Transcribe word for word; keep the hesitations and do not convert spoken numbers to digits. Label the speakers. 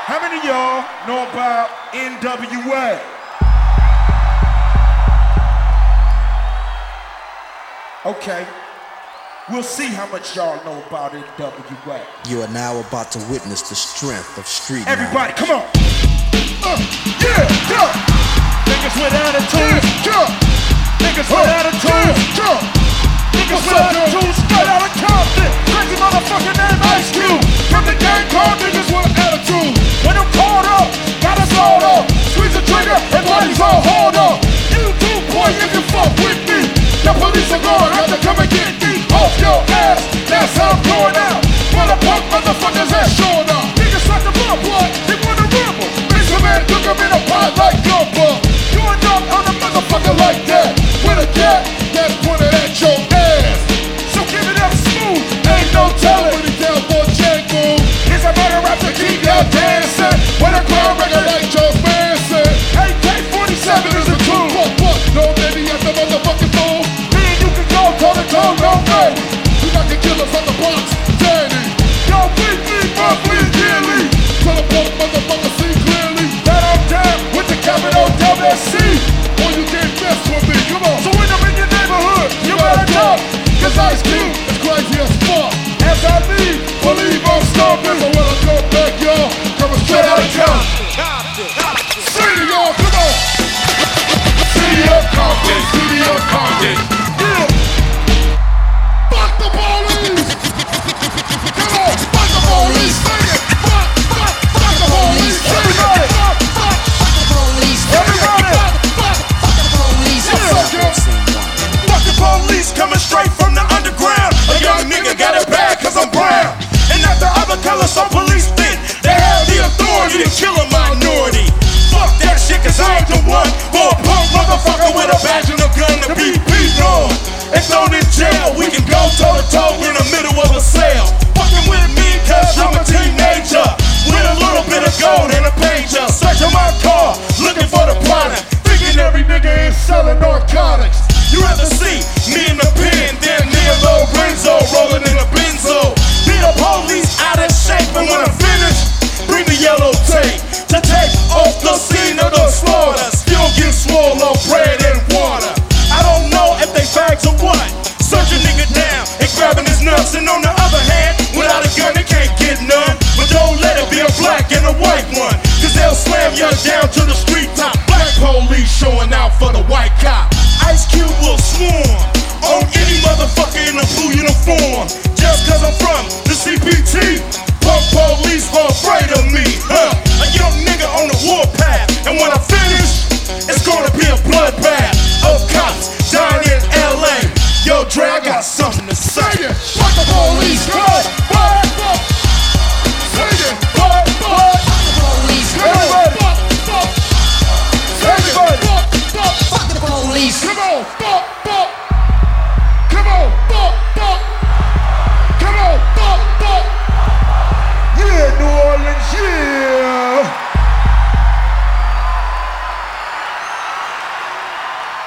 Speaker 1: How many of y'all know about N W A? Okay, we'll see how much y'all know about N W A.
Speaker 2: You are now about to witness the strength of street
Speaker 1: Everybody,
Speaker 2: knowledge.
Speaker 1: come on. Uh, yeah, jump. Niggas with attitude, yeah, jump. Niggas with uh, attitude, yeah, jump. Niggas with attitude, straight out of Compton. Crazy motherfucking name Ice Cube. From the gang called niggas with attitude. When I'm caught up, got us all up. Squeeze the trigger and bodies all hold up. You do, boy, you can fuck with me. The police are gone, have to come and get me off your ass. That's how I'm going out. When the punk motherfuckers ass showing up. Niggas like the blood, boy, they wanna rumble. Mix a man, cook him in a pot like gumbo. You end up on a motherfucker like that. With a cat that's pointed at your ass. So give it up smooth, ain't no telling. Put it down for Django. It's a murder rap to keep y'all dancing. When a crowd record like Joe Manson. A K forty-seven is the tool. What, what? No baby at the motherfucking fool. Me and you can go toe to toe, no baby. We got the killer from the Bronx, Danny. Yo, weekly, monthly, yearly. Tell the punk motherfucker see clearly that I'm down with the capital W S C. Or you can't mess with me, come on. So when I'm in your neighborhood, you better jump. Cause Ice Cube is crazy as fuck. As I leave, believe I'm stomping. So when I come back, y'all, coming straight out of Compton. City, y'all, come on. City of Compton, City of Compton. Yeah. Fuck the police. Come on, fuck the police. Sing it. Fuck, fuck, fuck the police. Everybody. Fuck, fuck, fuck the police. Everybody. Fuck, fuck, fuck the police. Fuck the police coming straight from the underground. A young nigga got it bad cause I'm brown. And not the other color, some police think they have the authority to kill a minority. Fuck that shit cause I ain't the one for a punk motherfucker with a badge and a gun to be beat on. And thrown in jail, we can go toe to toe in the middle of a sale. Fucking with me cause I'm a teenager with a little bit of gold and a pager. Searching my car, looking for the product. Thinking every nigga is selling narcotics. You rather see me in the pen than me and Lil Renzo rolling in a benzo. Be the police out of shape, and when I'm finished, bring the yellow tape to take off the scene of the slaughter. Still get swallowed bread and water. I don't know if they fags or what. Search a nigga down and grabbing his nuts, and on the other hand, without a gun they can't get none. But don't let it be a black and a white one, cause they'll slam you down to the street top. Black police showing out for the white cop. Ice Cube will swarm on any motherfucker in a blue uniform. Just cause I'm from the C P T, punk police are afraid of me, huh? A young nigga on the warpath, and when I finish, it's gonna be a bloodbath of cops dying in L A. Yo, Dre, I got something to say. Fuck the police, go!